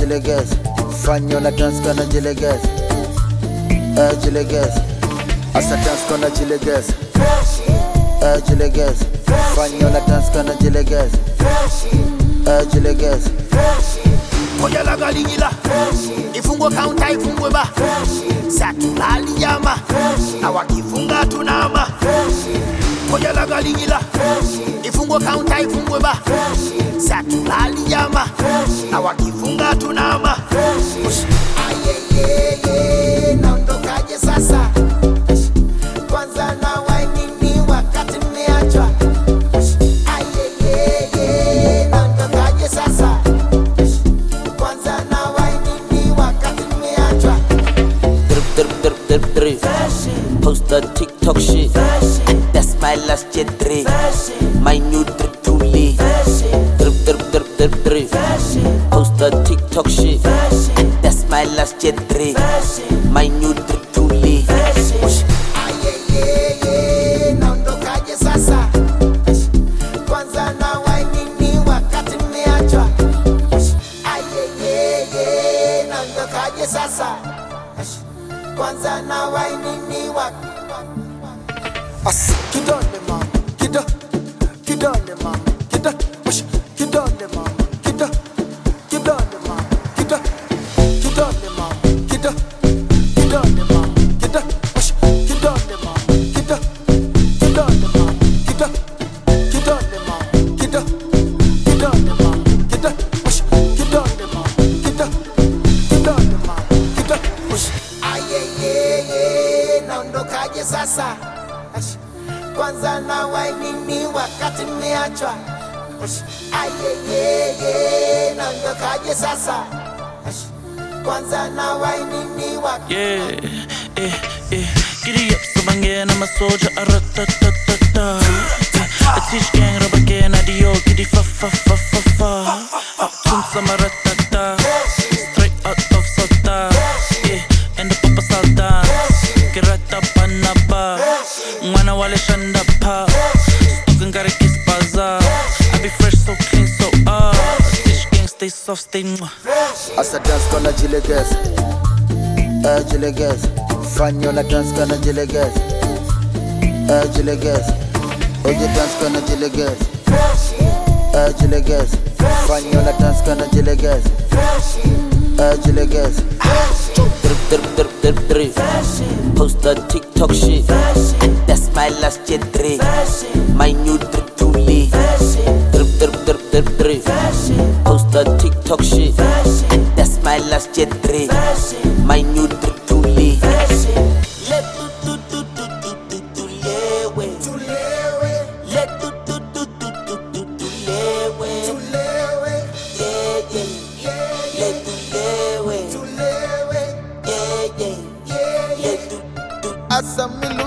jilegeze, fanya na dance kana jilegeze, jilegeze, asa dance kana jilegeze, jilegeze, fanya na dance kana jilegeze, jilegeze. Koya la galigila, ifungwe counter ifungwe ba, satulali yama, na wakifunga tunama. Koya la galigila, ifungwe counter ifungwe ba, satulali yama, na wakifunga tunama. Ayeyeye, naondokaje sasa? Kwanza na wainini wakati mmeachwa. Ayeyeye, naondokaje sasa? Post the TikTok shit, and that's my last Gen 3. My new drip too lit. Drip. Post the TikTok shit, and that's my last Gen 3. My new drip too lit. Ayeyeye, naondokaje sasa? Kwanza na wainini wakati mmeachwa. Ayeyeye, naondokaje sasa? Kwanza na wainini kidole mama, kidole mama, kidole mama, kidole mama, kidole mama, kidole mama, kidole mama, kidole mama, kidole mama, ayeyeye, naondokaje sasa? Kwanza na wainini wakati mmeachwa. Ayeyeye, naondokaje sasa? Kwanza na wainini Giddy up, so bangin', I'm a soldier, a-ra-ta-ta-ta-ta. I teach gang, rubber gang, adio, giddy fa-fa-fa-fa-fa. Up to some ra-ta-ta, straight out of Sota. And the papa salta, kirata panaba. Mwana wale shanda pa, stuck gotta kiss bazaar. I be fresh, so clean, so teach gang, stay soft, stay mwah. Asa dance kana jilegeze, jilegeze, fanya na dance kana jilegeze, jilegeze, oye dance kana jilegeze, jilegeze, fanya na dance kana jilegeze, jilegeze. Drip. Post the TikTok shit, and that's my last Gen 3. My new drip too lit. Drip. Post the TikTok shit, and that's my last Gen 3. My new drip too lit. Asa milu